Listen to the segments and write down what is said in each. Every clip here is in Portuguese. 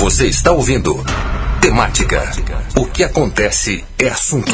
Você está ouvindo Temática. O que acontece é assunto.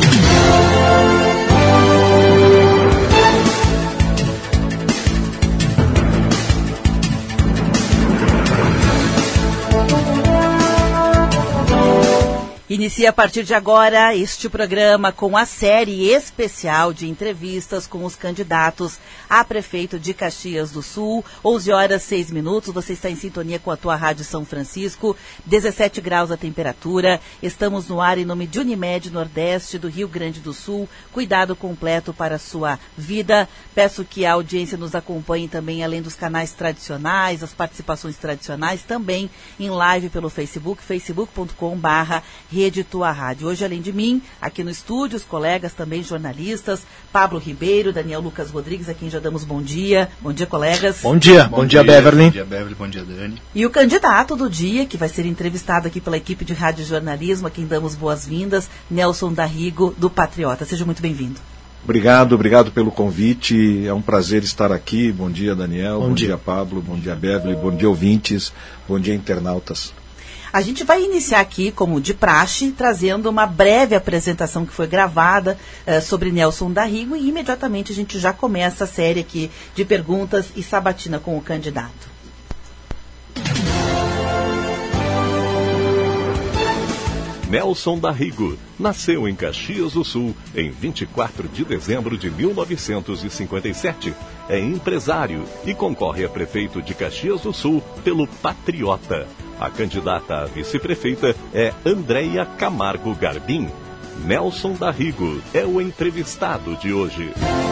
Inicia a partir de agora este programa com a série especial de entrevistas com os candidatos a prefeito de Caxias do Sul. 11h06. Você está em sintonia com a tua Rádio São Francisco. 17 graus a temperatura. Estamos no ar em nome de Unimed Nordeste do Rio Grande do Sul. Cuidado completo para a sua vida. Peço que a audiência nos acompanhe também, além dos canais tradicionais, as participações tradicionais, também em live pelo Facebook, facebook.com/Rede Tua Rádio. Hoje, além de mim, aqui no estúdio, os colegas também jornalistas, Pablo Ribeiro, Daniel Lucas Rodrigues, a quem já damos bom dia. Bom dia, colegas. Bom dia Beverly. Bom dia, Beverly. Bom dia, Dani. E o candidato do dia, que vai ser entrevistado aqui pela equipe de rádio jornalismo, a quem damos boas-vindas, Nelson Darrigo, do Patriota. Seja muito bem-vindo. Obrigado pelo convite, é um prazer estar aqui. Bom dia, Daniel, bom dia, Pablo, bom dia, Beverly, bom dia, ouvintes, bom dia, internautas. A gente vai iniciar aqui, como de praxe, trazendo uma breve apresentação que foi gravada sobre Nelson Darrigo, e imediatamente a gente já começa a série aqui de perguntas e sabatina com o candidato. Nelson Darrigo nasceu em Caxias do Sul em 24 de dezembro de 1957. É empresário e concorre a prefeito de Caxias do Sul pelo Patriota. A candidata a vice-prefeita é Andréia Camargo Garbim. Nelson Darrigo é o entrevistado de hoje.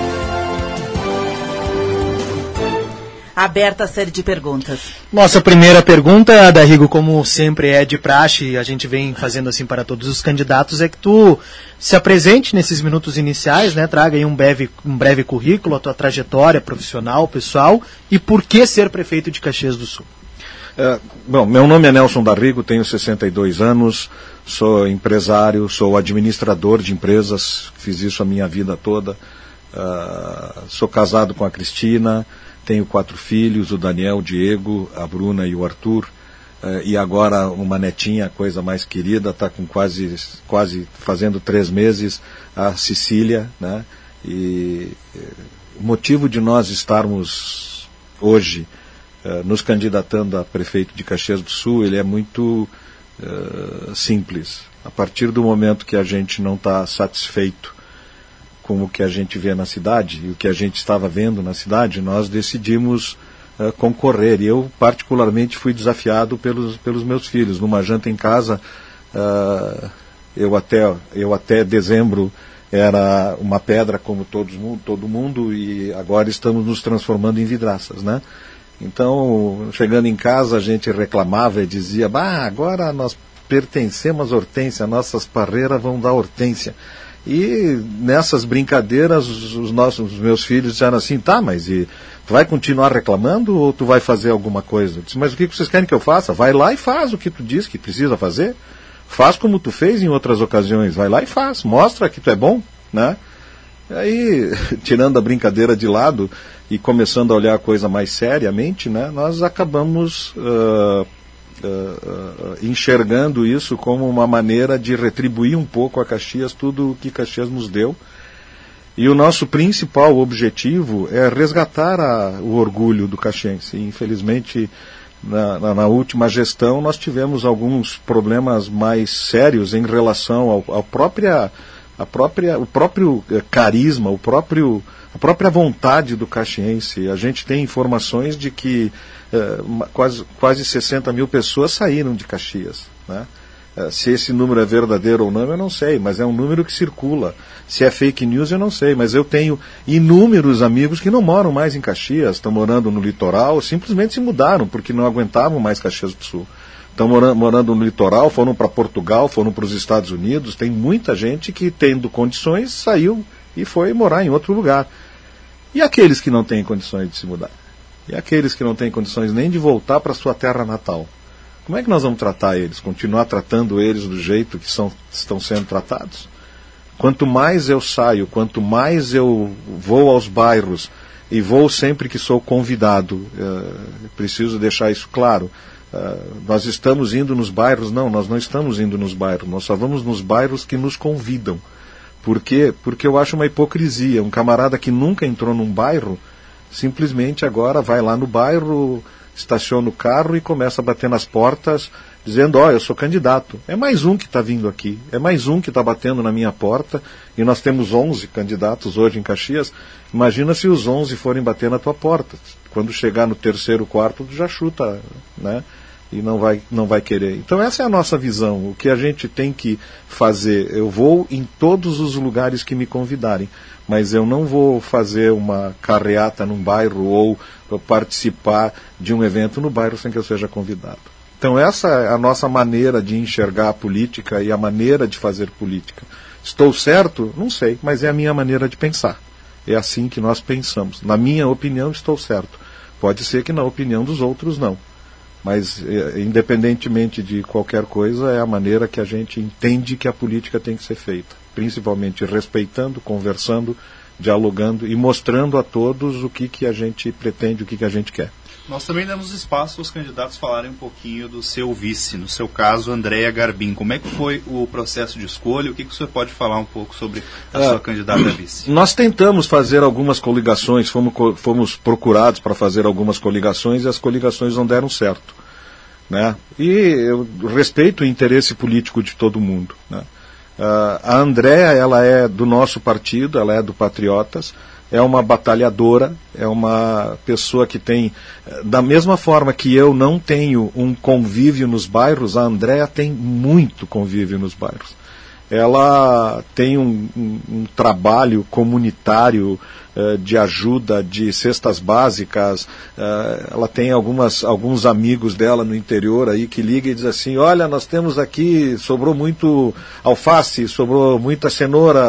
Aberta a série de perguntas. Nossa primeira pergunta, Darrigo, como sempre é de praxe, a gente vem fazendo assim para todos os candidatos, é que tu se apresente nesses minutos iniciais, né? Traga aí um breve currículo, a tua trajetória profissional, pessoal, e por que ser prefeito de Caxias do Sul. Bom, meu nome é Nelson Darrigo, tenho 62 anos, sou empresário, sou administrador de empresas, fiz isso a minha vida toda, sou casado com a Cristina, tenho 4 filhos, o Daniel, o Diego, a Bruna e o Arthur, e agora uma netinha, a coisa mais querida, está com quase fazendo 3 meses, a Cecília, né? E o motivo de nós estarmos hoje nos candidatando a prefeito de Caxias do Sul, ele é muito simples. A partir do momento que a gente não está satisfeito com o que a gente vê na cidade e o que a gente estava vendo na cidade, nós decidimos concorrer. E eu, particularmente, fui desafiado pelos meus filhos. Numa janta em casa, eu até dezembro era uma pedra como todo mundo, e agora estamos nos transformando em vidraças, né? Então, chegando em casa, a gente reclamava e dizia: agora nós pertencemos à Hortência, nossas parreiras vão dar Hortência. E nessas brincadeiras, os meus filhos disseram assim: tá, mas tu vai continuar reclamando ou tu vai fazer alguma coisa? Eu disse: mas o que vocês querem que eu faça? Vai lá e faz o que tu diz que precisa fazer. Faz como tu fez em outras ocasiões, vai lá e faz, mostra que tu é bom, né? Aí, tirando a brincadeira de lado e começando a olhar a coisa mais seriamente, né, nós acabamos enxergando isso como uma maneira de retribuir um pouco a Caxias tudo o que Caxias nos deu. E o nosso principal objetivo é resgatar o orgulho do caxiense. E, infelizmente, na última gestão, nós tivemos alguns problemas mais sérios em relação ao próprio carisma, a própria vontade do caxiense. A gente tem informações de que quase 60 mil pessoas saíram de Caxias, né? Se esse número é verdadeiro ou não, eu não sei, mas é um número que circula. Se é fake news, eu não sei, mas eu tenho inúmeros amigos que não moram mais em Caxias, estão morando no litoral, simplesmente se mudaram, porque não aguentavam mais Caxias do Sul. Estão morando no litoral, foram para Portugal, foram para os Estados Unidos. Tem muita gente que, tendo condições, saiu e foi morar em outro lugar. E aqueles que não têm condições de se mudar? E aqueles que não têm condições nem de voltar para sua terra natal? Como é que nós vamos tratar eles? Continuar tratando eles do jeito que estão sendo tratados? Quanto mais eu saio, quanto mais eu vou aos bairros, e vou sempre que sou convidado, preciso deixar isso claro, nós estamos indo nos bairros. Não, nós não estamos indo nos bairros, nós só vamos nos bairros que nos convidam. Por quê? Porque eu acho uma hipocrisia. Um camarada que nunca entrou num bairro, simplesmente agora vai lá no bairro, estaciona o carro e começa a bater nas portas, dizendo, eu sou candidato. É mais um que está vindo aqui, é mais um que está batendo na minha porta, e nós temos 11 candidatos hoje em Caxias. Imagina se os 11 forem bater na tua porta. Quando chegar no terceiro, quarto, tu já chuta, né? E não vai querer. Então essa é a nossa visão, o que a gente tem que fazer. Eu vou em todos os lugares que me convidarem, mas eu não vou fazer uma carreata num bairro ou participar de um evento no bairro sem que eu seja convidado. Então essa é a nossa maneira de enxergar a política e a maneira de fazer política. Estou certo? Não sei, mas é a minha maneira de pensar. É assim que nós pensamos. Na minha opinião, estou certo. Pode ser que na opinião dos outros não. Mas, independentemente de qualquer coisa, é a maneira que a gente entende que a política tem que ser feita. Principalmente respeitando, conversando, dialogando e mostrando a todos o que a gente pretende, o que a gente quer. Nós também damos espaço aos candidatos falarem um pouquinho do seu vice, no seu caso, Andréa Garbim. Como é que foi o processo de escolha? O que o senhor pode falar um pouco sobre a sua candidata a vice? Nós tentamos fazer algumas coligações, fomos procurados para fazer algumas coligações e as coligações não deram certo, né? E eu respeito o interesse político de todo mundo, né? A Andréa, ela é do nosso partido, ela é do Patriotas, é uma batalhadora, é uma pessoa que tem, da mesma forma que eu não tenho um convívio nos bairros, a Andréa tem muito convívio nos bairros. Ela tem um trabalho comunitário de ajuda, de cestas básicas. Ela tem alguns amigos dela no interior aí que ligam e dizem assim, olha, nós temos aqui, sobrou muito alface, sobrou muita cenoura,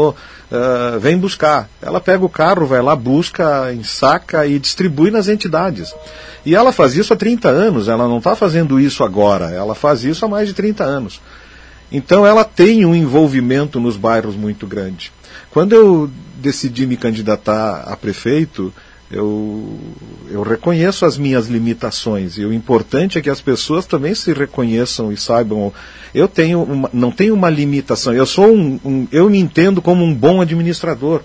vem buscar. Ela pega o carro, vai lá, busca, ensaca e distribui nas entidades. E ela faz isso há 30 anos, ela não está fazendo isso agora, ela faz isso há mais de 30 anos. Então ela tem um envolvimento nos bairros muito grande. Quando eu decidi me candidatar a prefeito, eu reconheço as minhas limitações, e o importante é que as pessoas também se reconheçam e saibam. Eu não tenho uma limitação, eu me entendo como um bom administrador.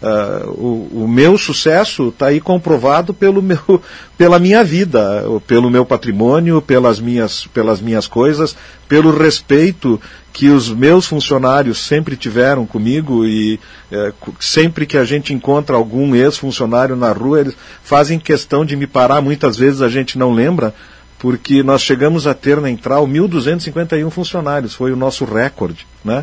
O meu sucesso está aí comprovado pela minha vida, pelo meu patrimônio, pelas minhas coisas, pelo respeito que os meus funcionários sempre tiveram comigo, e sempre que a gente encontra algum ex-funcionário na rua, eles fazem questão de me parar. Muitas vezes a gente não lembra, porque nós chegamos a ter na Entral 1.251 funcionários, foi o nosso recorde, né?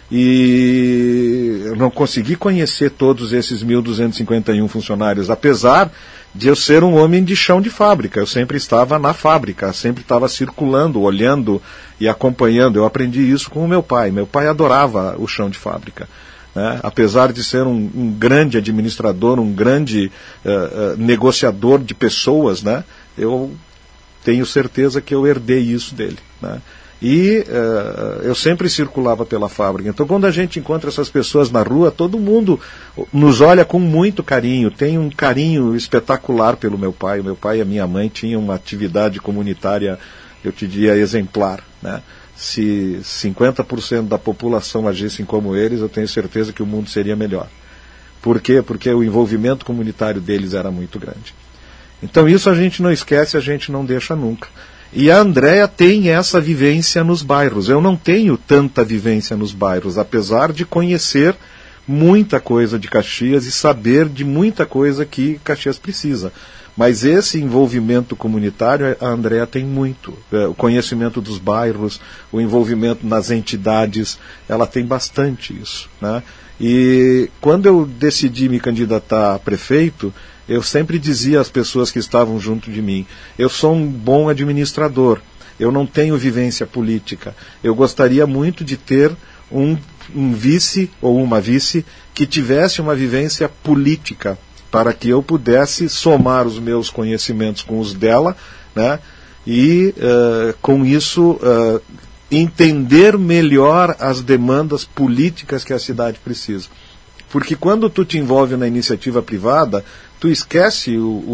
E eu não consegui conhecer todos esses 1.251 funcionários, apesar de eu ser um homem de chão de fábrica. Eu sempre estava na fábrica, sempre estava circulando, olhando e acompanhando. Eu aprendi isso com o meu pai. Meu pai adorava o chão de fábrica, né? Apesar de ser um grande administrador, um grande negociador de pessoas, né? Eu tenho certeza que eu herdei isso dele, né? E eu sempre circulava pela fábrica. Então, quando a gente encontra essas pessoas na rua, todo mundo nos olha com muito carinho. Tem um carinho espetacular pelo meu pai. O meu pai e a minha mãe tinham uma atividade comunitária, eu te diria, exemplar, né? Se 50% da população agissem como eles, eu tenho certeza que o mundo seria melhor. Por quê? Porque o envolvimento comunitário deles era muito grande. Então, isso a gente não esquece, a gente não deixa nunca. E a Andréa tem essa vivência nos bairros. Eu não tenho tanta vivência nos bairros, apesar de conhecer muita coisa de Caxias e saber de muita coisa que Caxias precisa. Mas esse envolvimento comunitário, a Andréa tem muito. O conhecimento dos bairros, o envolvimento nas entidades, ela tem bastante isso, né? E quando eu decidi me candidatar a prefeito, eu sempre dizia às pessoas que estavam junto de mim, eu sou um bom administrador, eu não tenho vivência política, eu gostaria muito de ter um vice ou uma vice que tivesse uma vivência política, para que eu pudesse somar os meus conhecimentos com os dela, né? E com isso entender melhor as demandas políticas que a cidade precisa. Porque quando tu te envolve na iniciativa privada, tu esquece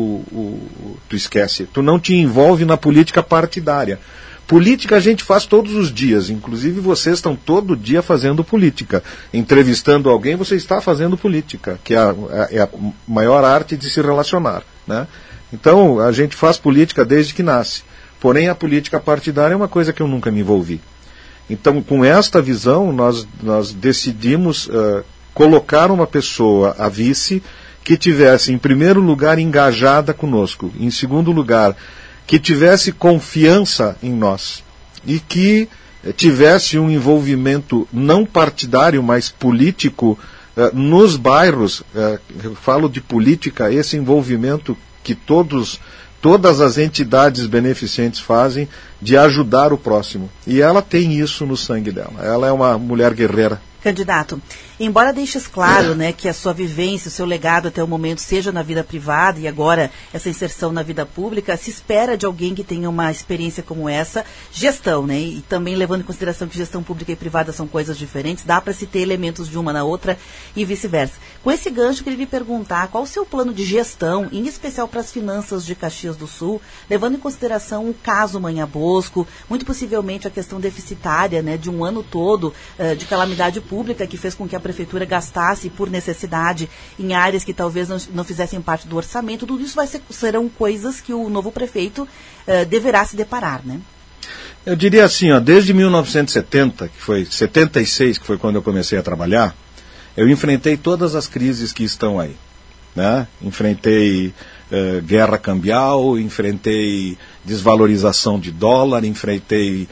tu não te envolve na política partidária. Política a gente faz todos os dias, inclusive vocês estão todo dia fazendo política. Entrevistando alguém, você está fazendo política, que é a maior arte de se relacionar, né? Então, a gente faz política desde que nasce. Porém, a política partidária é uma coisa que eu nunca me envolvi. Então, com esta visão, nós decidimos colocar uma pessoa, a vice, que tivesse, em primeiro lugar, engajada conosco. Em segundo lugar, que tivesse confiança em nós e que tivesse um envolvimento não partidário, mas político nos bairros. Eu falo de política, esse envolvimento que todas as entidades beneficentes fazem de ajudar o próximo. E ela tem isso no sangue dela. Ela é uma mulher guerreira. Candidato, embora deixes claro, né, que a sua vivência, o seu legado até o momento seja na vida privada e agora essa inserção na vida pública, se espera de alguém que tenha uma experiência como essa, gestão, né, e também levando em consideração que gestão pública e privada são coisas diferentes, dá para se ter elementos de uma na outra e vice-versa. Com esse gancho, eu queria lhe perguntar qual o seu plano de gestão, em especial para as finanças de Caxias do Sul, levando em consideração o caso Manha Bosco, muito possivelmente a questão deficitária, né, de um ano todo de calamidade pública, que fez com que a prefeitura gastasse por necessidade em áreas que talvez não fizessem parte do orçamento. Tudo isso serão coisas que o novo prefeito deverá se deparar, né? Eu diria assim, desde 1970, 76, que foi quando eu comecei a trabalhar, eu enfrentei todas as crises que estão aí, né? Enfrentei guerra cambial, enfrentei desvalorização de dólar, enfrentei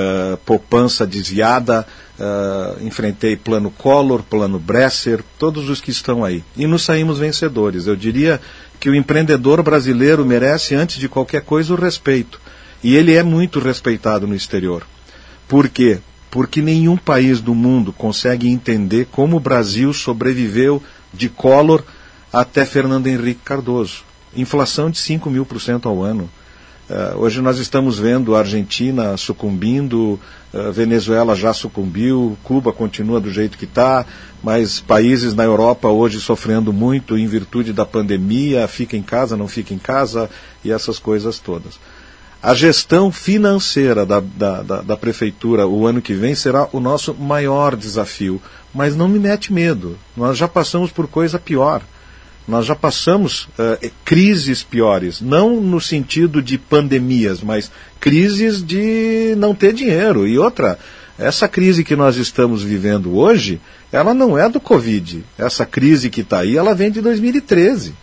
poupança desviada, enfrentei plano Collor, plano Bresser, todos os que estão aí. E nos saímos vencedores. Eu diria que o empreendedor brasileiro merece, antes de qualquer coisa, o respeito. E ele é muito respeitado no exterior. Por quê? Porque nenhum país do mundo consegue entender como o Brasil sobreviveu de Collor até Fernando Henrique Cardoso. Inflação de 5.000% ao ano. Hoje nós estamos vendo a Argentina sucumbindo, Venezuela já sucumbiu, Cuba continua do jeito que está, mas países na Europa hoje sofrendo muito em virtude da pandemia, fica em casa, não fica em casa, e essas coisas todas. A gestão financeira da prefeitura o ano que vem será o nosso maior desafio, mas não me mete medo, nós já passamos por coisa pior. Nós já passamos crises piores, não no sentido de pandemias, mas crises de não ter dinheiro. E outra, essa crise que nós estamos vivendo hoje, ela não é do Covid. Essa crise que está aí, ela vem de 2013,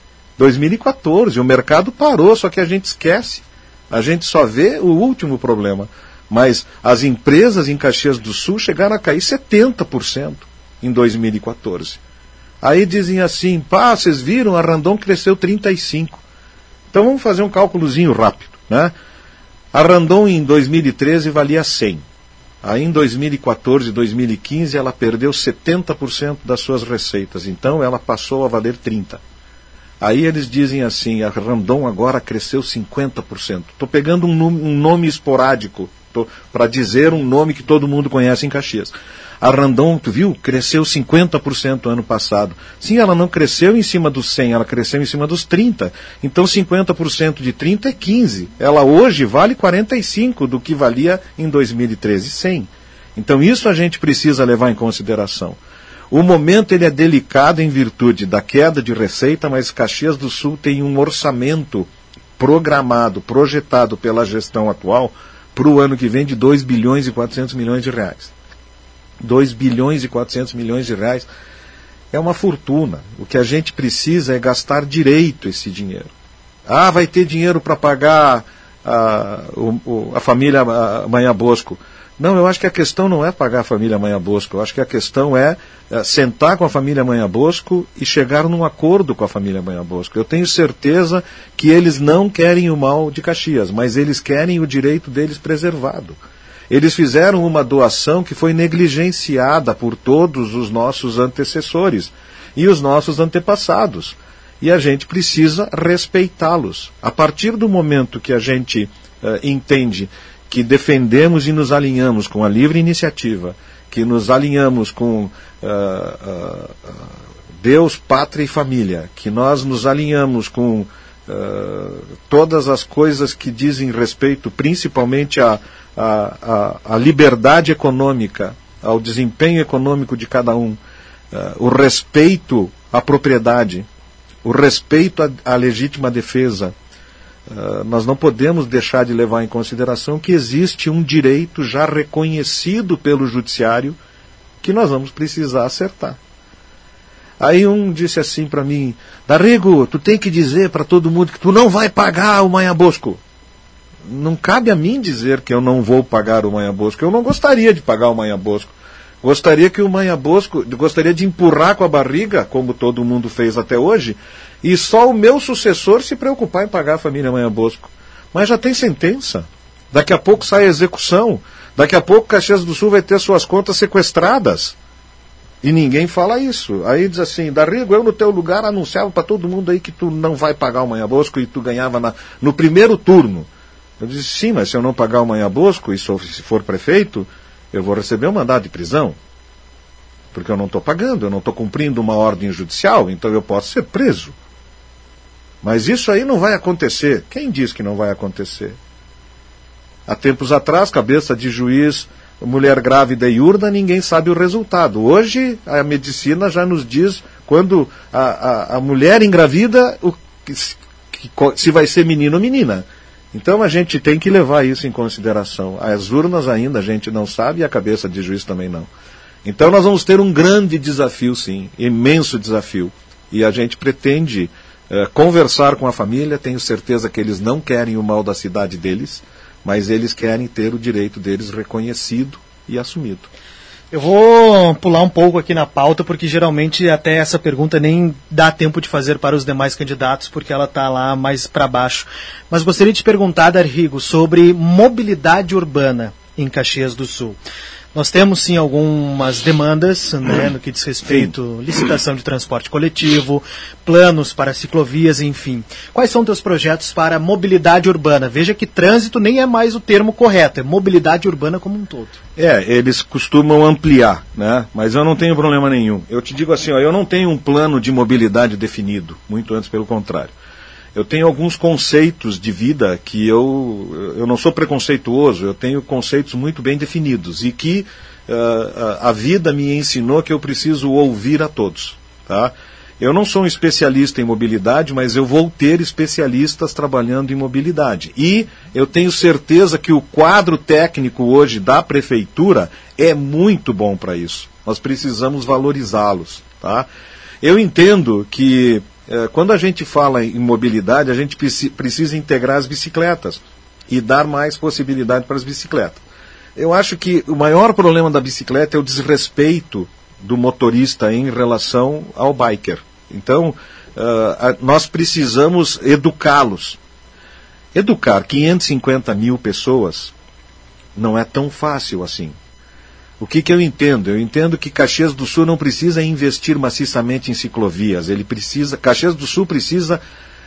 2014. O mercado parou, só que a gente esquece. A gente só vê o último problema. Mas as empresas em Caxias do Sul chegaram a cair 70% em 2014. Aí dizem assim, vocês viram, a Randon cresceu 35%. Então vamos fazer um cálculozinho rápido, né? A Randon em 2013 valia 100. Aí em 2014 e 2015 ela perdeu 70% das suas receitas. Então ela passou a valer 30%. Aí eles dizem assim, a Randon agora cresceu 50%. Estou pegando um nome esporádico para dizer um nome que todo mundo conhece em Caxias. A Randon, tu viu, cresceu 50% ano passado. Sim, ela não cresceu em cima dos 100, ela cresceu em cima dos 30. Então 50% de 30 é 15. Ela hoje vale 45 do que valia em 2013, 100. Então isso a gente precisa levar em consideração. O momento ele é delicado em virtude da queda de receita, mas Caxias do Sul tem um orçamento programado, projetado pela gestão atual para o ano que vem de 2 bilhões e 400 milhões de reais. 2 bilhões e 400 milhões de reais é uma fortuna. O que a gente precisa é gastar direito esse dinheiro. Vai ter dinheiro para pagar a família Manha Bosco. Não, eu acho que a questão não é pagar a família Manha Bosco. Eu acho que a questão é sentar com a família Manha Bosco e chegar num acordo com a família Manha Bosco. Eu tenho certeza que eles não querem o mal de Caxias, mas eles querem o direito deles preservado. Eles fizeram uma doação que foi negligenciada por todos os nossos antecessores e os nossos antepassados. E a gente precisa respeitá-los. A partir do momento que a gente entende que defendemos e nos alinhamos com a livre iniciativa, que nos alinhamos com Deus, pátria e família, que nós nos alinhamos com todas as coisas que dizem respeito principalmente à liberdade econômica, ao desempenho econômico de cada um, o respeito à propriedade, o respeito à legítima defesa, nós não podemos deixar de levar em consideração que existe um direito já reconhecido pelo judiciário que nós vamos precisar acertar. Aí um disse assim para mim: Darrigo, tu tem que dizer para todo mundo que tu não vai pagar o Manhabosco. Não cabe a mim dizer que eu não vou pagar o Manhabosco. Eu não gostaria de pagar o Manhabosco. Gostaria de empurrar com a barriga, como todo mundo fez até hoje, e só o meu sucessor se preocupar em pagar a família Manhabosco. Mas já tem sentença. Daqui a pouco sai a execução. Daqui a pouco Caxias do Sul vai ter suas contas sequestradas. E ninguém fala isso. Aí diz assim: Darrigo, eu no teu lugar anunciava para todo mundo aí que tu não vai pagar o Manhabosco e tu ganhava no primeiro turno. Eu disse: sim, mas se eu não pagar o Manhabosco, e se for prefeito, eu vou receber um mandado de prisão. Porque eu não estou pagando, eu não estou cumprindo uma ordem judicial, então eu posso ser preso. Mas isso aí não vai acontecer. Quem diz que não vai acontecer? Há tempos atrás, cabeça de juiz, mulher grávida e urna, ninguém sabe o resultado. Hoje, a medicina já nos diz, quando a mulher engravida, se vai ser menino ou menina. Então a gente tem que levar isso em consideração. As urnas ainda a gente não sabe e a cabeça de juiz também não. Então nós vamos ter um grande desafio, sim, imenso desafio. E a gente pretende conversar com a família. Tenho certeza que eles não querem o mal da cidade deles, mas eles querem ter o direito deles reconhecido e assumido. Eu vou pular um pouco aqui na pauta, porque geralmente até essa pergunta nem dá tempo de fazer para os demais candidatos, porque ela está lá mais para baixo. Mas gostaria de te perguntar, Darrigo, sobre mobilidade urbana em Caxias do Sul. Nós temos, sim, algumas demandas, né, no que diz respeito à licitação de transporte coletivo, planos para ciclovias, enfim. Quais são teus projetos para mobilidade urbana? Veja que trânsito nem é mais o termo correto, é mobilidade urbana como um todo. Eles costumam ampliar, né? Mas eu não tenho problema nenhum. Eu te digo assim, eu não tenho um plano de mobilidade definido, muito antes pelo contrário. Eu tenho alguns conceitos de vida que eu não sou preconceituoso, eu tenho conceitos muito bem definidos e que a vida me ensinou que eu preciso ouvir a todos. Tá? Eu não sou um especialista em mobilidade, mas eu vou ter especialistas trabalhando em mobilidade. E eu tenho certeza que o quadro técnico hoje da prefeitura é muito bom para isso. Nós precisamos valorizá-los. Tá? Eu entendo que quando a gente fala em mobilidade, a gente precisa integrar as bicicletas e dar mais possibilidade para as bicicletas. Eu acho que o maior problema da bicicleta é o desrespeito do motorista em relação ao biker. Então, nós precisamos educá-los. Educar 550 mil pessoas não é tão fácil assim. O que eu entendo? Eu entendo que Caxias do Sul não precisa investir maciçamente em ciclovias. Caxias do Sul precisa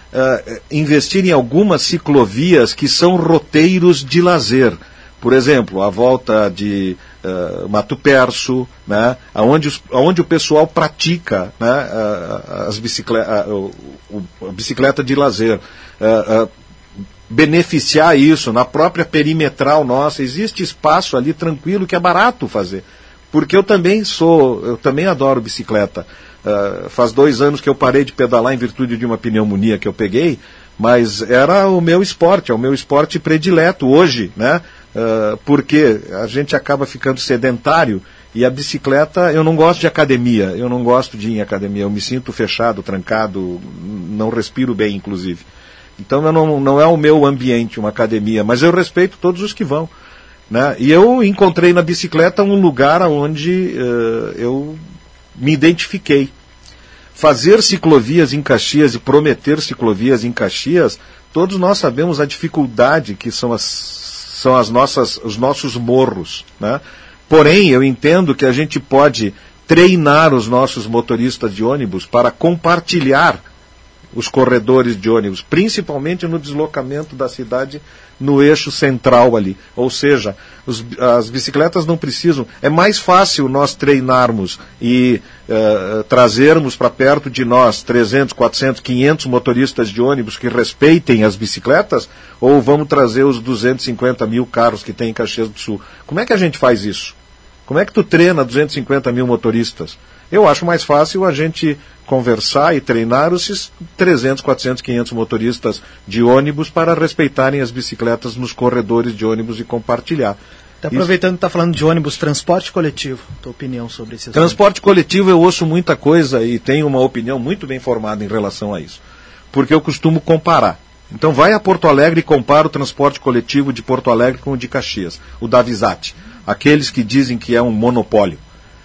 investir em algumas ciclovias que são roteiros de lazer. Por exemplo, a volta de Mato Perso, né, onde o pessoal pratica, né, a bicicleta de lazer. Beneficiar isso na própria perimetral nossa. Existe espaço ali tranquilo que é barato fazer, porque eu também adoro bicicleta. Faz 2 anos que eu parei de pedalar em virtude de uma pneumonia que eu peguei, mas era o meu esporte, é o meu esporte predileto hoje, né? Porque a gente acaba ficando sedentário e a bicicleta, eu não gosto de academia, eu não gosto de ir em academia, eu me sinto fechado, trancado, não respiro bem, inclusive. Então não é o meu ambiente, uma academia, mas eu respeito todos os que vão. Né? E eu encontrei na bicicleta um lugar onde eu me identifiquei. Fazer ciclovias em Caxias e prometer ciclovias em Caxias, todos nós sabemos a dificuldade que são os nossos morros. Né? Porém, eu entendo que a gente pode treinar os nossos motoristas de ônibus para compartilhar os corredores de ônibus, principalmente no deslocamento da cidade no eixo central ali. Ou seja, as bicicletas não precisam. É mais fácil nós treinarmos e trazermos para perto de nós 300, 400, 500 motoristas de ônibus que respeitem as bicicletas, ou vamos trazer os 250 mil carros que tem em Caxias do Sul. Como é que a gente faz isso? Como é que tu treina 250 mil motoristas? Eu acho mais fácil a gente conversar e treinar esses 300, 400, 500 motoristas de ônibus para respeitarem as bicicletas nos corredores de ônibus e compartilhar. Tá aproveitando que está falando de ônibus, transporte coletivo, tua opinião sobre esse assunto? Transporte coletivo, eu ouço muita coisa e tenho uma opinião muito bem formada em relação a isso. Porque eu costumo comparar. Então vai a Porto Alegre e compara o transporte coletivo de Porto Alegre com o de Caxias, o da Visat. Aqueles que dizem que é um monopólio.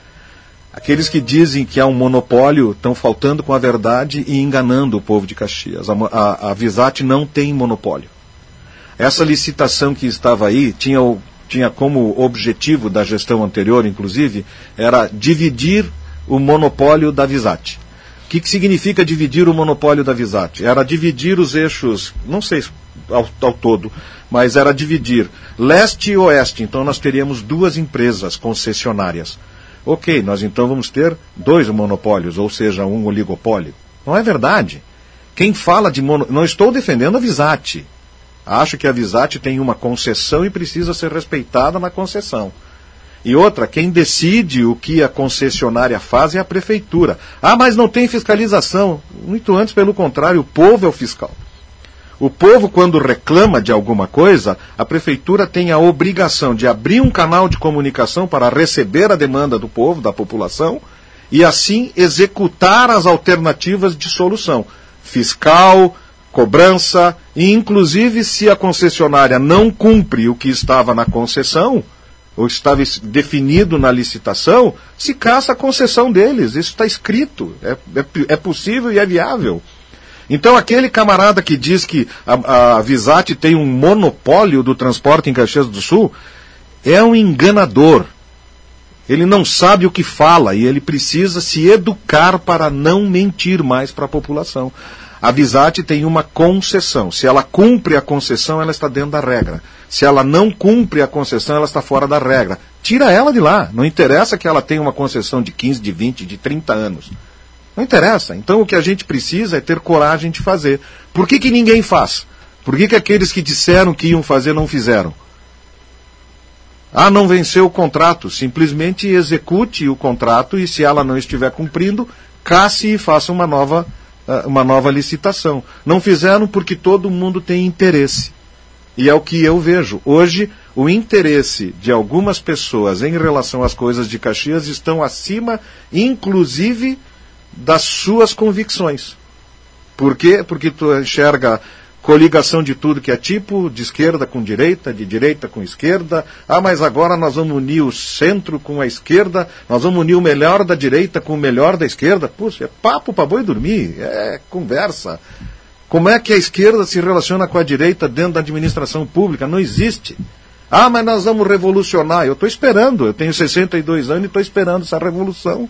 Aqueles que dizem que é um monopólio estão faltando com a verdade e enganando o povo de Caxias. A Visat não tem monopólio. Essa licitação que estava aí tinha como objetivo da gestão anterior, inclusive, era dividir o monopólio da Visat. O que significa dividir o monopólio da Visat? Era dividir os eixos, não sei ao todo, mas era dividir leste e oeste. Então nós teríamos duas empresas concessionárias. Ok, nós então vamos ter dois monopólios, ou seja, um oligopólio. Não é verdade. Quem fala de não estou defendendo a Visat. Acho que a Visat tem uma concessão e precisa ser respeitada na concessão. E outra, quem decide o que a concessionária faz é a prefeitura. Ah, mas não tem fiscalização. Muito antes, pelo contrário, o povo é o fiscal. O povo, quando reclama de alguma coisa, a prefeitura tem a obrigação de abrir um canal de comunicação para receber a demanda do povo, da população, e assim executar as alternativas de solução. Fiscal, cobrança, e inclusive se a concessionária não cumpre o que estava na concessão, ou estava definido na licitação, se caça a concessão deles. Isso está escrito, é possível e é viável. Então aquele camarada que diz que a Visat tem um monopólio do transporte em Caxias do Sul é um enganador. Ele não sabe o que fala e ele precisa se educar para não mentir mais para a população. A Visat tem uma concessão. Se ela cumpre a concessão, ela está dentro da regra. Se ela não cumpre a concessão, ela está fora da regra. Tira ela de lá. Não interessa que ela tenha uma concessão de 15, de 20, de 30 anos. Não interessa. Então o que a gente precisa é ter coragem de fazer. Por que ninguém faz? Por que aqueles que disseram que iam fazer não fizeram? Ah, não venceu o contrato. Simplesmente execute o contrato e se ela não estiver cumprindo, casse e faça uma nova licitação. Não fizeram porque todo mundo tem interesse. E é o que eu vejo. Hoje, o interesse de algumas pessoas em relação às coisas de Caxias estão acima, inclusive, das suas convicções. Por quê? Porque tu enxerga coligação de tudo que é tipo, de esquerda com direita, de direita com esquerda. Ah, mas agora nós vamos unir o centro com a esquerda, nós vamos unir o melhor da direita com o melhor da esquerda. Puxa, é papo para boi dormir, é conversa. Como é que a esquerda se relaciona com a direita dentro da administração pública? Não existe. Ah, mas nós vamos revolucionar. Eu estou esperando, eu tenho 62 anos e estou esperando essa revolução.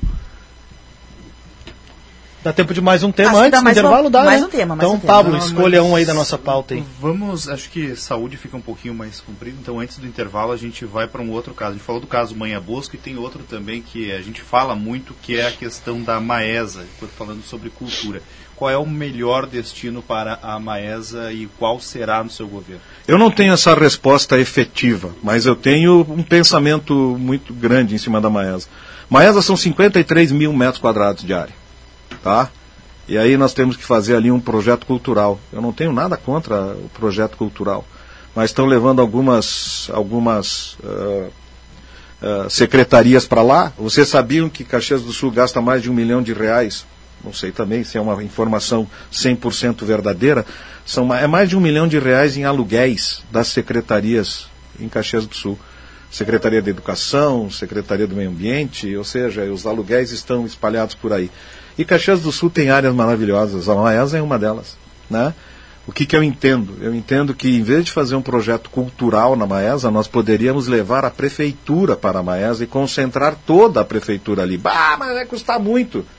Dá tempo de mais um tema antes do intervalo? Dá, mais né? um tema, mais então, um tema. Pablo, escolha um aí da nossa pauta. Aí. Vamos, acho que saúde fica um pouquinho mais comprido, então antes do intervalo a gente vai para um outro caso. A gente falou do caso Manha Bosco e tem outro também que a gente fala muito, que é a questão da Maesa, falando sobre cultura. Qual é o melhor destino para a Maesa e qual será no seu governo? Eu não tenho essa resposta efetiva, mas eu tenho um pensamento muito grande em cima da Maesa. Maesa são 53 mil metros quadrados de área. Tá? E aí nós temos que fazer ali um projeto cultural. Eu não tenho nada contra o projeto cultural, mas estão levando algumas secretarias para lá. Vocês sabiam que Caxias do Sul gasta mais de R$1 milhão? Não sei também se é uma informação 100% verdadeira. É mais de R$1 milhão em aluguéis das secretarias em Caxias do Sul. Secretaria da Educação, Secretaria do Meio Ambiente, ou seja, os aluguéis estão espalhados por aí. E Caxias do Sul tem áreas maravilhosas, a Maesa é uma delas. Né? O que eu entendo? Eu entendo que em vez de fazer um projeto cultural na Maesa, nós poderíamos levar a prefeitura para a Maesa e concentrar toda a prefeitura ali. Bah, mas vai custar muito.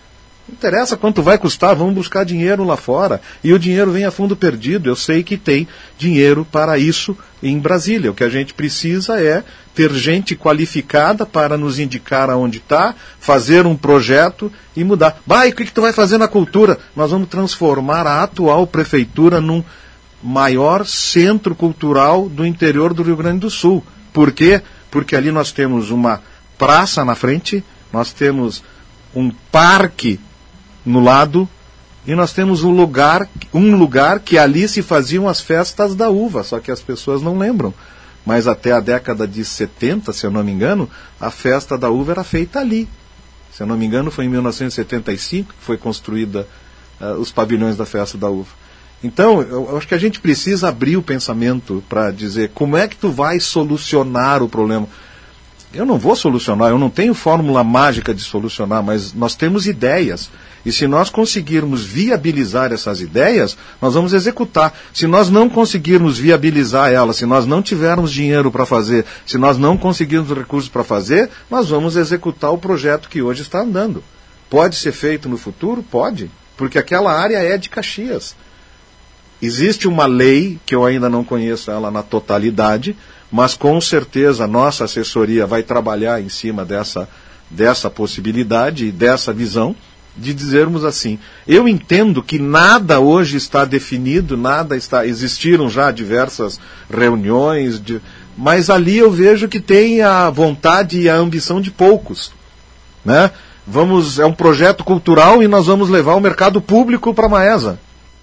Não interessa quanto vai custar, vamos buscar dinheiro lá fora. E o dinheiro vem a fundo perdido. Eu sei que tem dinheiro para isso em Brasília. O que a gente precisa é ter gente qualificada para nos indicar aonde está, fazer um projeto e mudar. E o que tu vai fazer na cultura? Nós vamos transformar a atual prefeitura num maior centro cultural do interior do Rio Grande do Sul. Por quê? Porque ali nós temos uma praça na frente, nós temos um parque no lado, e nós temos um lugar que ali se faziam as festas da uva, só que as pessoas não lembram. Mas até a década de 70, se eu não me engano, a festa da uva era feita ali. Se eu não me engano, foi em 1975 que foi construída os pavilhões da festa da uva. Então, eu acho que a gente precisa abrir o pensamento para dizer como é que tu vai solucionar o problema. Eu não vou solucionar, eu não tenho fórmula mágica de solucionar, mas nós temos ideias. E se nós conseguirmos viabilizar essas ideias, nós vamos executar. Se nós não conseguirmos viabilizar elas, se nós não tivermos dinheiro para fazer, se nós não conseguirmos recursos para fazer, nós vamos executar o projeto que hoje está andando. Pode ser feito no futuro? Pode, porque aquela área é de Caxias. Existe uma lei, que eu ainda não conheço ela na totalidade, mas com certeza a nossa assessoria vai trabalhar em cima dessa possibilidade e dessa visão de dizermos assim, eu entendo que nada hoje está definido, existiram já diversas reuniões, mas ali eu vejo que tem a vontade e a ambição de poucos, né? É um projeto cultural e nós vamos levar o mercado público para a Maesa.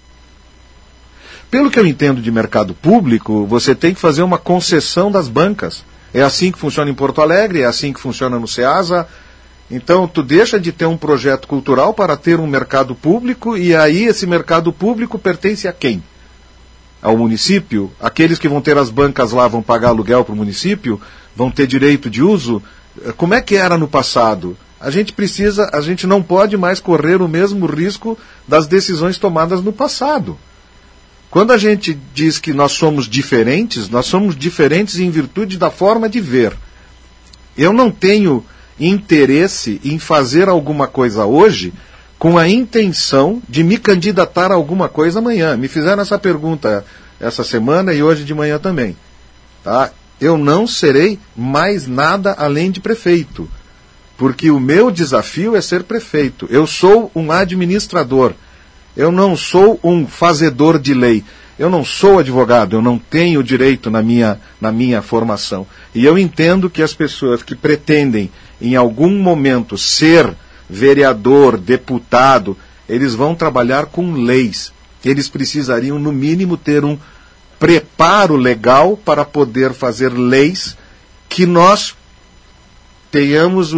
Pelo que eu entendo de mercado público, você tem que fazer uma concessão das bancas. É assim que funciona em Porto Alegre, é assim que funciona no Ceasa. Então, tu deixa de ter um projeto cultural para ter um mercado público, e aí esse mercado público pertence a quem? Ao município? Aqueles que vão ter as bancas lá vão pagar aluguel para o município? Vão ter direito de uso? Como é que era no passado? A gente não pode mais correr o mesmo risco das decisões tomadas no passado. Quando a gente diz que nós somos diferentes em virtude da forma de ver. Eu não tenho interesse em fazer alguma coisa hoje com a intenção de me candidatar a alguma coisa amanhã. Me fizeram essa pergunta essa semana e hoje de manhã também. Tá? Eu não serei mais nada além de prefeito, porque o meu desafio é ser prefeito. Eu sou um administrador. Eu não sou um fazedor de lei. Eu não sou advogado, eu não tenho direito na minha formação. E eu entendo que as pessoas que pretendem, em algum momento, ser vereador, deputado, eles vão trabalhar com leis. Eles precisariam, no mínimo, ter um preparo legal para poder fazer leis que nós tenhamos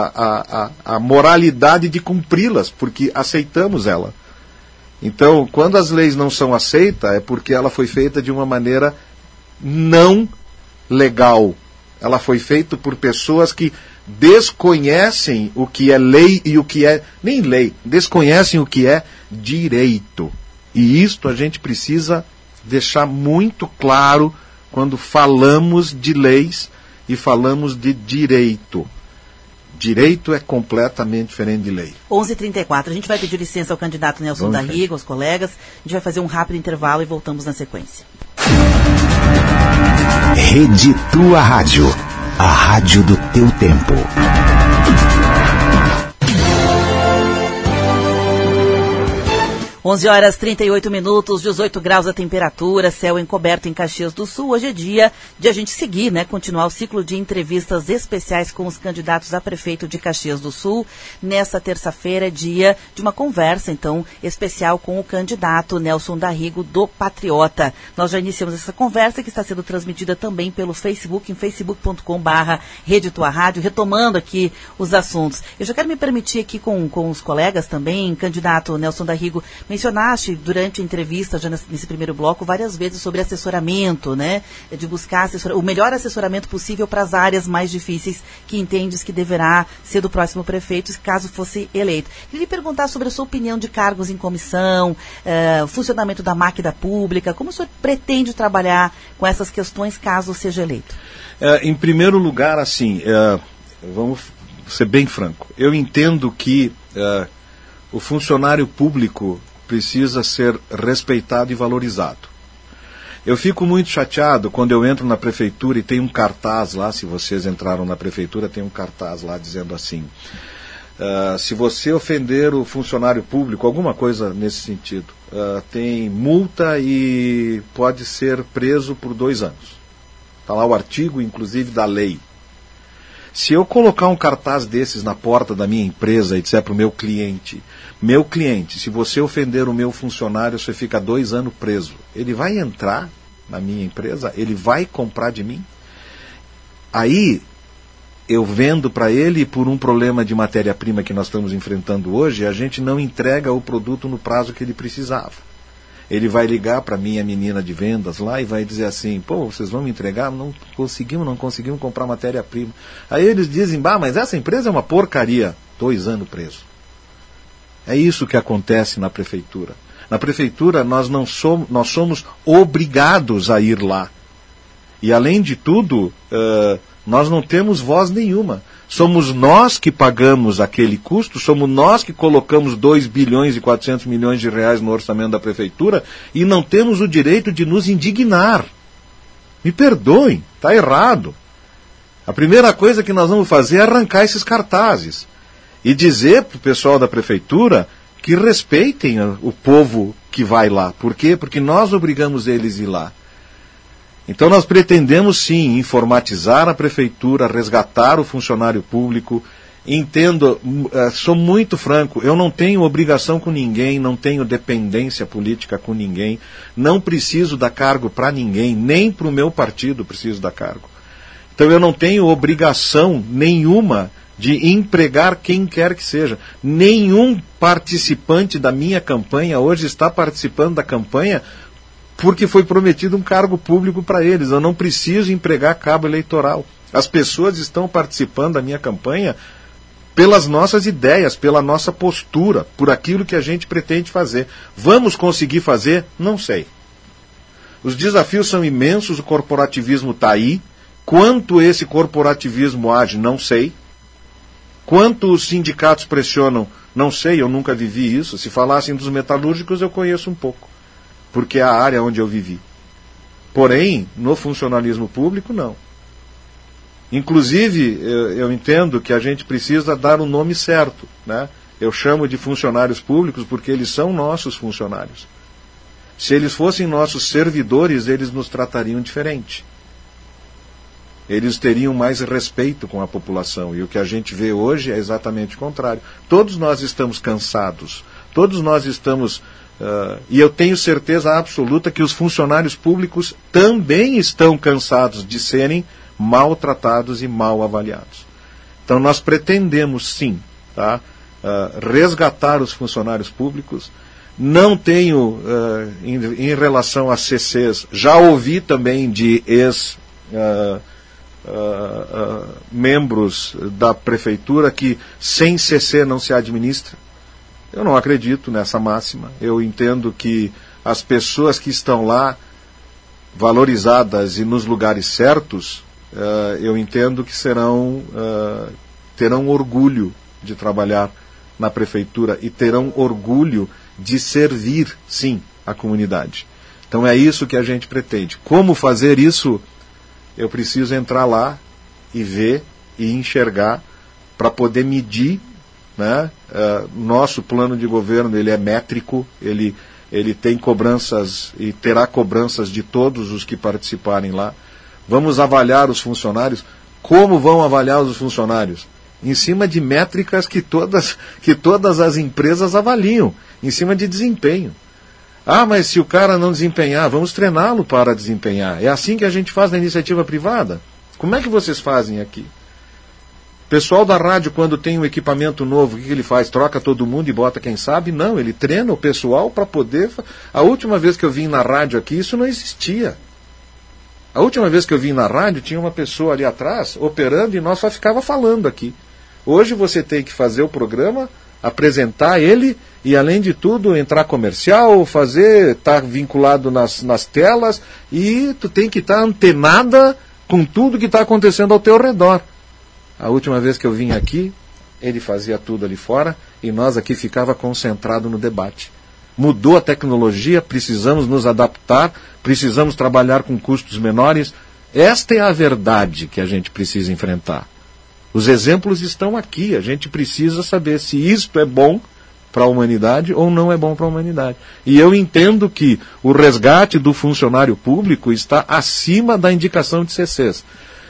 a moralidade de cumpri-las, porque aceitamos ela. Então, quando as leis não são aceitas, é porque ela foi feita de uma maneira não legal. Ela foi feita por pessoas que desconhecem o que é lei e o que é... nem lei, desconhecem o que é direito. E isto a gente precisa deixar muito claro quando falamos de leis e falamos de direito. Direito é completamente diferente de lei. 11h34. A gente vai pedir licença ao candidato Nelson da Rigo, aos colegas. A gente vai fazer um rápido intervalo e voltamos na sequência. Rede Tua Rádio. A rádio do teu tempo. 11h38, 18 graus a temperatura, céu encoberto em Caxias do Sul. Hoje é dia de a gente seguir, continuar o ciclo de entrevistas especiais com os candidatos a prefeito de Caxias do Sul. Nesta terça-feira é dia de uma conversa, então, especial com o candidato Nelson da Rigo, do Patriota. Nós já iniciamos essa conversa, que está sendo transmitida também pelo Facebook, em facebook.com/Rede Tua Rádio, retomando aqui os assuntos. Eu já quero me permitir aqui com os colegas também, candidato Nelson da Rigo, mencionaste durante a entrevista, já nesse primeiro bloco, várias vezes sobre assessoramento, de buscar o melhor assessoramento possível para as áreas mais difíceis que entendes que deverá ser do próximo prefeito, caso fosse eleito. Queria lhe perguntar sobre a sua opinião de cargos em comissão, funcionamento da máquina pública, como o senhor pretende trabalhar com essas questões caso seja eleito? Em primeiro lugar, assim, vamos ser bem franco, eu entendo que o funcionário público precisa ser respeitado e valorizado. Eu fico muito chateado quando eu entro na prefeitura e tem um cartaz lá, se vocês entraram na prefeitura, tem um cartaz lá dizendo assim, se você ofender o funcionário público, alguma coisa nesse sentido, tem multa e pode ser preso por 2 anos. Está lá o artigo, inclusive, da lei. Se eu colocar um cartaz desses na porta da minha empresa e disser para o meu cliente, se você ofender o meu funcionário, você fica 2 anos preso, ele vai entrar na minha empresa? Ele vai comprar de mim? Aí, eu vendo para ele, por um problema de matéria-prima que nós estamos enfrentando hoje, a gente não entrega o produto no prazo que ele precisava. Ele vai ligar para minha menina de vendas lá e vai dizer assim, pô, vocês vão me entregar? Não conseguimos comprar matéria-prima. Aí eles dizem, mas essa empresa é uma porcaria. 2 anos preso. É isso que acontece na prefeitura. Na prefeitura nós somos obrigados a ir lá. E além de tudo, nós não temos voz nenhuma. Somos nós que pagamos aquele custo, somos nós que colocamos 2 bilhões e 400 milhões de reais no orçamento da prefeitura e não temos o direito de nos indignar. Me perdoem, está errado. A primeira coisa que nós vamos fazer é arrancar esses cartazes e dizer para o pessoal da prefeitura que respeitem o povo que vai lá. Por quê? Porque nós obrigamos eles a ir lá. Então nós pretendemos sim informatizar a prefeitura, resgatar o funcionário público. Entendo, sou muito franco, eu não tenho obrigação com ninguém, não tenho dependência política com ninguém, não preciso dar cargo para ninguém, nem para o meu partido preciso dar cargo. Então eu não tenho obrigação nenhuma de empregar quem quer que seja. Nenhum participante da minha campanha hoje está participando da campanha porque foi prometido um cargo público para eles. Eu não preciso empregar cabo eleitoral. As pessoas estão participando da minha campanha pelas nossas ideias, pela nossa postura, por aquilo que a gente pretende fazer. Vamos conseguir fazer? Não sei. Os desafios são imensos, o corporativismo está aí. Quanto esse corporativismo age, não sei. Quanto os sindicatos pressionam, não sei, eu nunca vivi isso. Se falassem dos metalúrgicos, eu conheço um pouco, porque é a área onde eu vivi. Porém, no funcionalismo público, não. Inclusive, eu entendo que a gente precisa dar o nome certo, né? Eu chamo de funcionários públicos porque eles são nossos funcionários. Se eles fossem nossos servidores, eles nos tratariam diferente. Eles teriam mais respeito com a população. E o que a gente vê hoje é exatamente o contrário. Todos nós estamos cansados. Todos nós estamos... e eu tenho certeza absoluta que os funcionários públicos também estão cansados de serem maltratados e mal avaliados. Então nós pretendemos sim, tá, resgatar os funcionários públicos. Não tenho, em relação a CCs, já ouvi também de membros da prefeitura que sem CC não se administra. Eu não acredito nessa máxima. Eu entendo que as pessoas que estão lá, valorizadas e nos lugares certos, eu entendo que terão orgulho de trabalhar na prefeitura e terão orgulho de servir, sim, a comunidade. Então é isso que a gente pretende. Como fazer isso? Eu preciso entrar lá e ver e enxergar para poder medir, né? Nosso plano de governo ele é métrico, ele tem cobranças e terá cobranças de todos os que participarem lá. Vamos avaliar os funcionários. Como vão avaliar os funcionários? Em cima de métricas que todas as empresas avaliam, em cima de desempenho. Mas se o cara não desempenhar, vamos treiná-lo para desempenhar. É assim que a gente faz na iniciativa privada. Como é que vocês fazem aqui? O pessoal da rádio, quando tem um equipamento novo, o que ele faz? Troca todo mundo e bota quem sabe? Não, ele treina o pessoal para poder... A última vez que eu vim na rádio aqui, isso não existia. A última vez que eu vim na rádio, tinha uma pessoa ali atrás, operando, e nós só ficava falando aqui. Hoje você tem que fazer o programa, apresentar ele, e além de tudo, entrar comercial, estar vinculado nas telas, e tu tem que estar antenada com tudo que está acontecendo ao teu redor. A última vez que eu vim aqui, ele fazia tudo ali fora e nós aqui ficava concentrado no debate. Mudou a tecnologia, precisamos nos adaptar, precisamos trabalhar com custos menores. Esta é a verdade que a gente precisa enfrentar. Os exemplos estão aqui, a gente precisa saber se isto é bom para a humanidade ou não é bom para a humanidade. E eu entendo que o resgate do funcionário público está acima da indicação de CCs.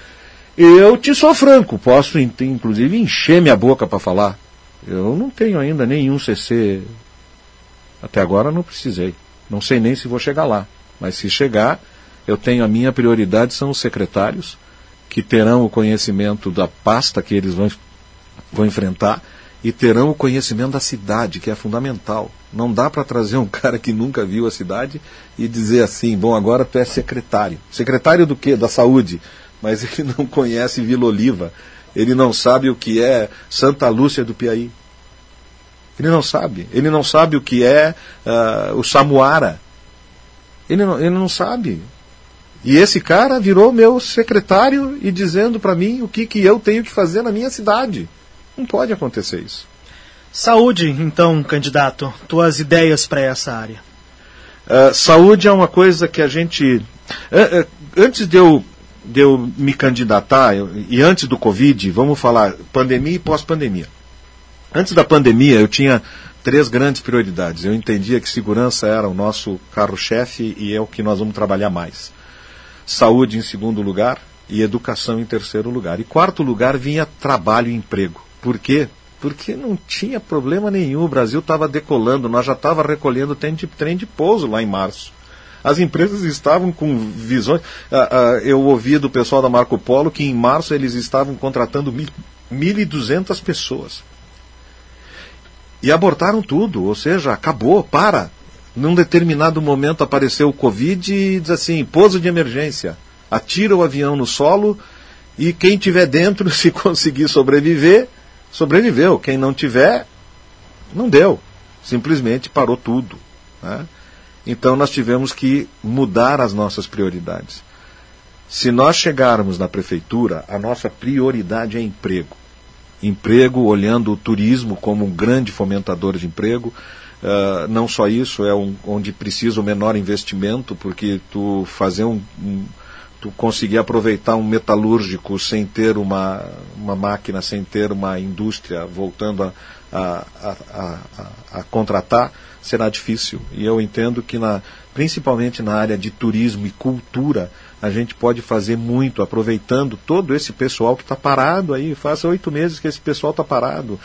Eu te sou franco, posso inclusive encher minha boca para falar. Eu não tenho ainda nenhum CC, até agora não precisei. Não sei nem se vou chegar lá, mas se chegar, eu tenho a minha prioridade, são os secretários, que terão o conhecimento da pasta que eles vão enfrentar, e terão o conhecimento da cidade, que é fundamental. Não dá para trazer um cara que nunca viu a cidade e dizer assim, bom, agora tu é secretário. Secretário do quê? Da saúde. Mas ele não conhece Vila Oliva. Ele não sabe o que é Santa Lúcia do Piauí. Ele não sabe. Ele não sabe o que é o Samuara. Ele não sabe. E esse cara virou meu secretário e dizendo para mim o que eu tenho que fazer na minha cidade. Não pode acontecer isso. Saúde, então, candidato, tuas ideias para essa área? Saúde é uma coisa que a gente... antes de eu me candidatar, e antes do Covid, vamos falar pandemia e pós-pandemia. Antes da pandemia, eu tinha 3 grandes prioridades. Eu entendia que segurança era o nosso carro-chefe e é o que nós vamos trabalhar mais. Saúde em segundo lugar e educação em terceiro lugar. E quarto lugar vinha trabalho e emprego. Por quê? Porque não tinha problema nenhum. O Brasil estava decolando, nós já estávamos recolhendo trem de pouso lá em março. As empresas estavam com visões. Eu ouvi do pessoal da Marco Polo que em março eles estavam contratando 1.200 pessoas. E abortaram tudo, ou seja, acabou, para. Num determinado momento apareceu o Covid e diz assim, pouso de emergência. Atira o avião no solo e quem tiver dentro, se conseguir sobreviver, sobreviveu. Quem não tiver, não deu. Simplesmente parou tudo, né? Então nós tivemos que mudar as nossas prioridades. Se nós chegarmos na prefeitura, a nossa prioridade é emprego. Emprego, olhando o turismo como um grande fomentador de emprego. Não só isso, é onde precisa o menor investimento, porque tu conseguir aproveitar um metalúrgico sem ter uma máquina, sem ter uma indústria voltando a contratar, será difícil. E eu entendo que, principalmente na área de turismo e cultura, a gente pode fazer muito, aproveitando todo esse pessoal que está parado aí. Faz 8 meses que esse pessoal está parado.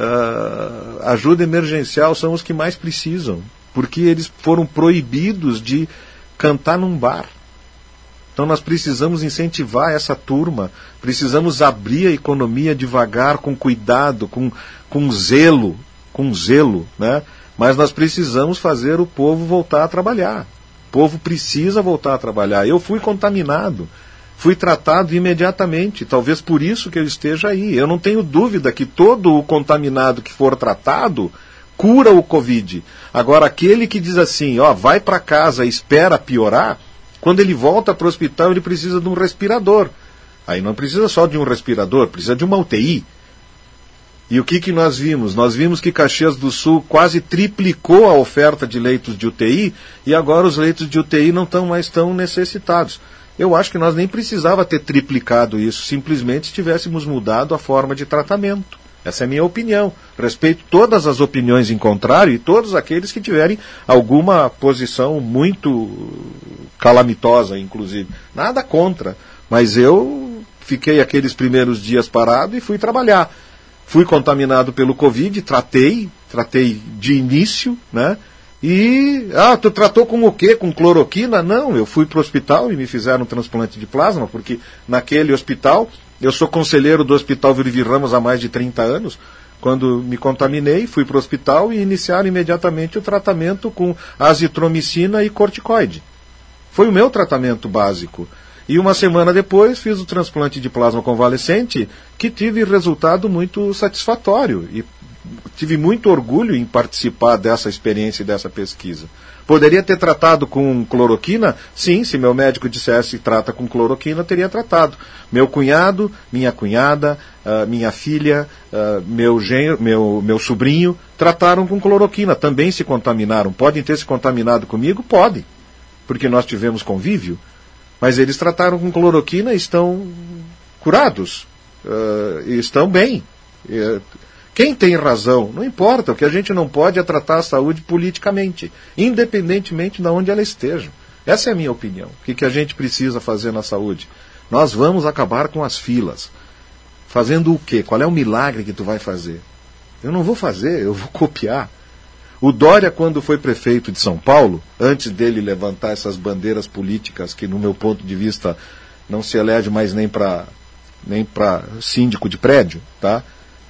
Ajuda emergencial são os que mais precisam, porque eles foram proibidos de cantar num bar. Então nós precisamos incentivar essa turma, precisamos abrir a economia devagar, com cuidado, com zelo, né? Mas nós precisamos fazer o povo voltar a trabalhar. O povo precisa voltar a trabalhar. Eu fui contaminado, fui tratado imediatamente, talvez por isso que eu esteja aí. Eu não tenho dúvida que todo o contaminado que for tratado cura o Covid. Agora, aquele que diz assim, vai para casa e espera piorar, quando ele volta para o hospital, ele precisa de um respirador. Aí não precisa só de um respirador, precisa de uma UTI. E o que nós vimos? Nós vimos que Caxias do Sul quase triplicou a oferta de leitos de UTI e agora os leitos de UTI não estão mais tão necessitados. Eu acho que nós nem precisava ter triplicado isso, simplesmente se tivéssemos mudado a forma de tratamento. Essa é a minha opinião. Respeito todas as opiniões em contrário e todos aqueles que tiverem alguma posição muito calamitosa, inclusive. Nada contra, mas eu fiquei aqueles primeiros dias parado e fui trabalhar. Fui contaminado pelo Covid, tratei de início, né? E, tu tratou com o quê? Com cloroquina? Não, eu fui para o hospital e me fizeram um transplante de plasma, porque naquele hospital, eu sou conselheiro do Hospital Virivi Ramos há mais de 30 anos, quando me contaminei, fui para o hospital e iniciaram imediatamente o tratamento com azitromicina e corticoide. Foi o meu tratamento básico. E uma semana depois fiz o transplante de plasma convalescente, que tive resultado muito satisfatório. E tive muito orgulho em participar dessa experiência e dessa pesquisa. Poderia ter tratado com cloroquina? Sim, se meu médico dissesse que trata com cloroquina, teria tratado. Meu cunhado, minha cunhada, minha filha, meu sobrinho, trataram com cloroquina, também se contaminaram. Podem ter se contaminado comigo? Pode, porque nós tivemos convívio, mas eles trataram com cloroquina e estão curados, e estão bem. Quem tem razão? Não importa, o que a gente não pode é tratar a saúde politicamente, independentemente de onde ela esteja. Essa é a minha opinião. O que a gente precisa fazer na saúde? Nós vamos acabar com as filas. Fazendo o quê? Qual é o milagre que tu vai fazer? Eu não vou fazer, eu vou copiar. O Dória, quando foi prefeito de São Paulo, antes dele levantar essas bandeiras políticas que, no meu ponto de vista, não se elege mais nem para síndico de prédio, tá?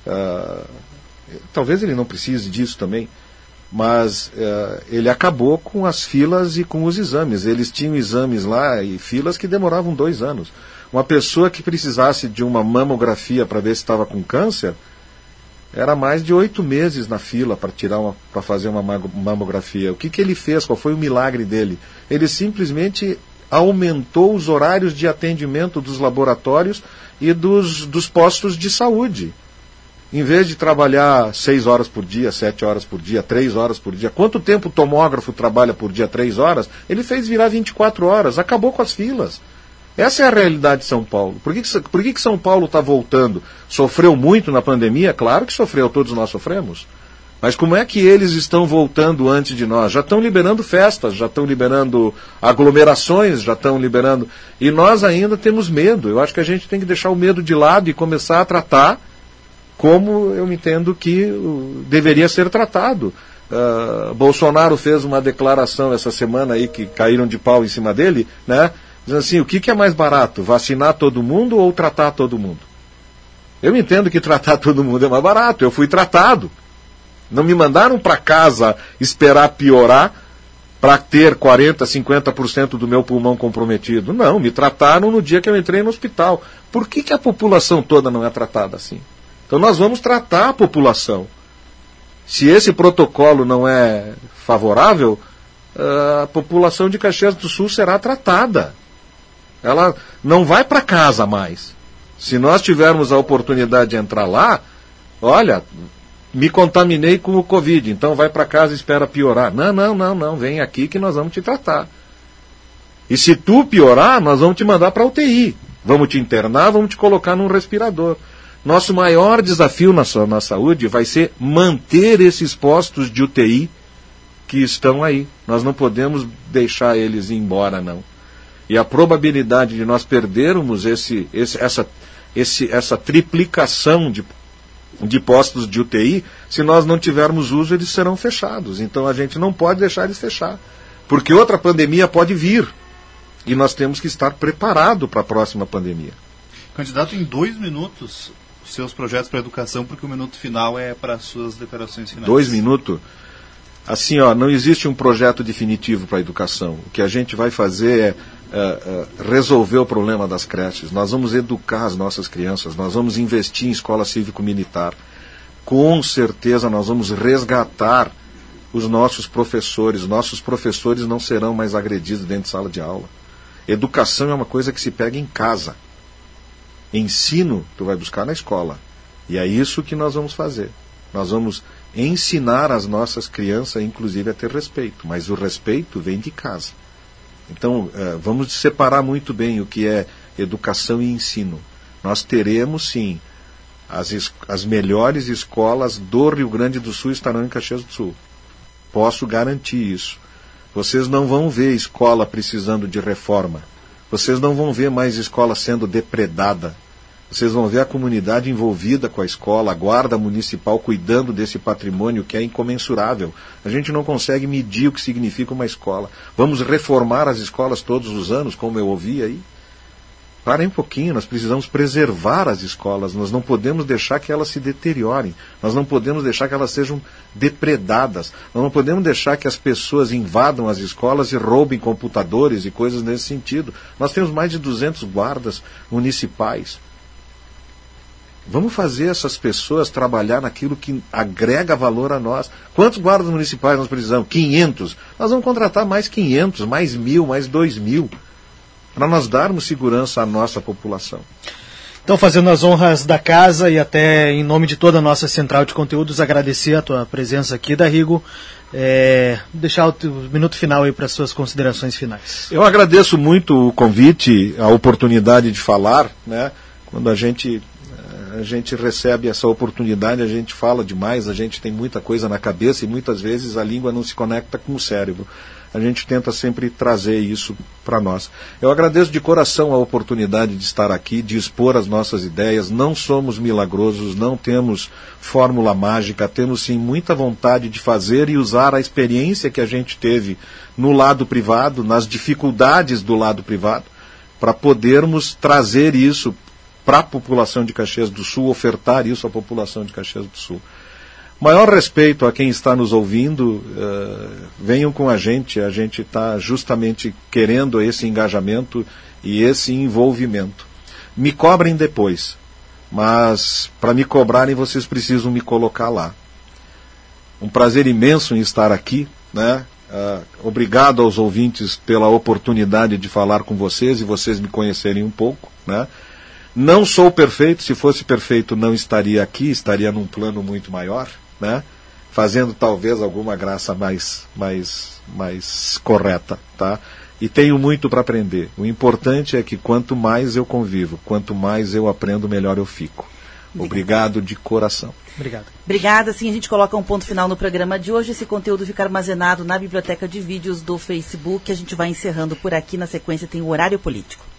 Talvez ele não precise disso também, mas ele acabou com as filas e com os exames. Eles tinham exames lá e filas que demoravam 2 anos. Uma pessoa que precisasse de uma mamografia para ver se estava com câncer, era mais de 8 meses na fila para fazer uma mamografia. O que ele fez? Qual foi o milagre dele? Ele simplesmente aumentou os horários de atendimento dos laboratórios e dos postos de saúde. Em vez de trabalhar 6 horas por dia, 7 horas por dia, 3 horas por dia, quanto tempo o tomógrafo trabalha por dia? 3 horas? Ele fez virar 24 horas, acabou com as filas. Essa é a realidade de São Paulo. Por que São Paulo está voltando? Sofreu muito na pandemia? Claro que sofreu, todos nós sofremos. Mas como é que eles estão voltando antes de nós? Já estão liberando festas, já estão liberando aglomerações, já estão liberando... E nós ainda temos medo. Eu acho que a gente tem que deixar o medo de lado e começar a tratar como eu entendo que deveria ser tratado. Bolsonaro fez uma declaração essa semana aí que caíram de pau em cima dele, né? Dizendo assim, o que é mais barato, vacinar todo mundo ou tratar todo mundo? Eu entendo que tratar todo mundo é mais barato, eu fui tratado. Não me mandaram para casa esperar piorar para ter 40%, 50% do meu pulmão comprometido. Não, me trataram no dia que eu entrei no hospital. Por que a população toda não é tratada assim? Então nós vamos tratar a população. Se esse protocolo não é favorável, a população de Caxias do Sul será tratada. Ela não vai para casa mais. Se nós tivermos a oportunidade de entrar lá, olha, me contaminei com o Covid, então vai para casa e espera piorar. Não, vem aqui que nós vamos te tratar. E se tu piorar, nós vamos te mandar para UTI. Vamos te internar, vamos te colocar num respirador. Nosso maior desafio na saúde vai ser manter esses postos de UTI que estão aí. Nós não podemos deixar eles ir embora, não. E a probabilidade de nós perdermos essa triplicação de postos de UTI, se nós não tivermos uso, eles serão fechados. Então a gente não pode deixar eles fechar. Porque outra pandemia pode vir. E nós temos que estar preparados para a próxima pandemia. Candidato, em 2 minutos, seus projetos para a educação, porque o minuto final é para as suas declarações finais. 2 minutos? Assim, não existe um projeto definitivo para a educação. O que a gente vai fazer é resolver o problema das creches. Nós vamos educar as nossas crianças, nós vamos investir em escola cívico-militar. Com certeza nós vamos resgatar os nossos professores. Nossos professores não serão mais agredidos dentro de sala de aula. Educação é uma coisa que se pega em casa. Ensino, tu vai buscar na escola. E é isso que nós vamos fazer. Nós vamos ensinar as nossas crianças, inclusive, a ter respeito. Mas o respeito vem de casa. Então, vamos separar muito bem o que é educação e ensino. Nós teremos, sim, as melhores escolas do Rio Grande do Sul estarão em Caxias do Sul. Posso garantir isso. Vocês não vão ver escola precisando de reforma. Vocês não vão ver mais escola sendo depredada. Vocês vão ver a comunidade envolvida com a escola, a guarda municipal cuidando desse patrimônio que é incomensurável. A gente não consegue medir o que significa uma escola. Vamos reformar as escolas todos os anos, como eu ouvi aí? Parem um pouquinho, nós precisamos preservar as escolas. Nós não podemos deixar que elas se deteriorem. Nós não podemos deixar que elas sejam depredadas. Nós não podemos deixar que as pessoas invadam as escolas e roubem computadores e coisas nesse sentido. Nós temos mais de 200 guardas municipais. Vamos fazer essas pessoas trabalhar naquilo que agrega valor a nós. Quantos guardas municipais nós precisamos? 500. Nós vamos contratar mais 500, mais 1.000, mais 2.000, para nós darmos segurança à nossa população. Então, fazendo as honras da casa e até em nome de toda a nossa central de conteúdos, agradecer a tua presença aqui, D'Arrigo. Deixar o minuto final aí para as suas considerações finais. Eu agradeço muito o convite, a oportunidade de falar, né? Quando a gente recebe essa oportunidade, a gente fala demais, a gente tem muita coisa na cabeça e muitas vezes a língua não se conecta com o cérebro. A gente tenta sempre trazer isso para nós. Eu agradeço de coração a oportunidade de estar aqui, de expor as nossas ideias. Não somos milagrosos, não temos fórmula mágica, temos sim muita vontade de fazer e usar a experiência que a gente teve no lado privado, nas dificuldades do lado privado, para podermos trazer isso para a população de Caxias do Sul, ofertar isso à população de Caxias do Sul. Maior respeito a quem está nos ouvindo, venham com a gente está justamente querendo esse engajamento e esse envolvimento. Me cobrem depois, mas para me cobrarem vocês precisam me colocar lá. Um prazer imenso em estar aqui, né? Obrigado aos ouvintes pela oportunidade de falar com vocês e vocês me conhecerem um pouco, né? Não sou perfeito, se fosse perfeito não estaria aqui, estaria num plano muito maior, né? Fazendo talvez alguma graça mais correta, tá? E tenho muito para aprender. O importante é que quanto mais eu convivo, quanto mais eu aprendo, melhor eu fico. Obrigado de coração. Obrigado. Obrigada. Assim a gente coloca um ponto final no programa de hoje. Esse conteúdo fica armazenado na biblioteca de vídeos do Facebook. A gente vai encerrando por aqui. Na sequência tem o Horário Político.